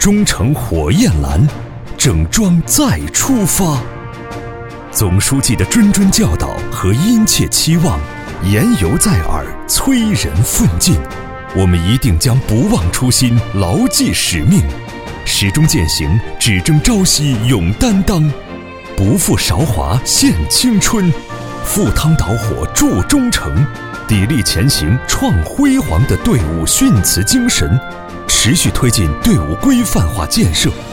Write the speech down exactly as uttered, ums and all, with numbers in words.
忠诚火焰蓝，整装再出发。总书记的谆谆教导和殷切期望，言犹在耳，催人奋进。我们一定将不忘初心，牢记使命，始终践行只争朝夕，勇担当，不负韶华献青春，赴汤蹈火铸忠诚，砥砺前行创辉煌的队伍训词精神，持续推进队伍规范化建设。